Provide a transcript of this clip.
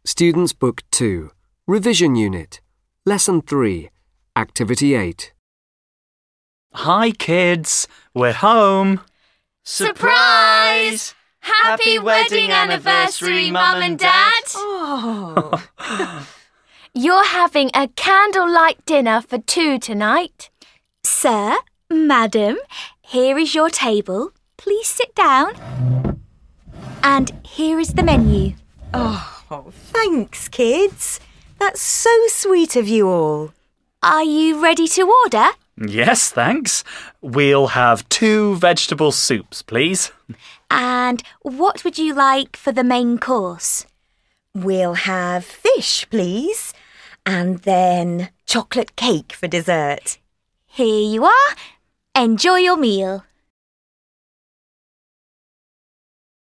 Students' Book 2, Revision Unit, Lesson 3, Activity 8. Hi, kids. We're home. Surprise! Happy wedding anniversary, Mum and Dad! Oh. You're having a candlelight dinner for 2 tonight. Sir, Madam, here is your table. Please sit down. And here is the menu. Oh, thanks, kids. That's so sweet of you all. Are you ready to order? Yes, thanks. We'll have 2 vegetable soups, please. And what would you like for the main course? We'll have fish, please. And then chocolate cake for dessert. Here you are. Enjoy your meal.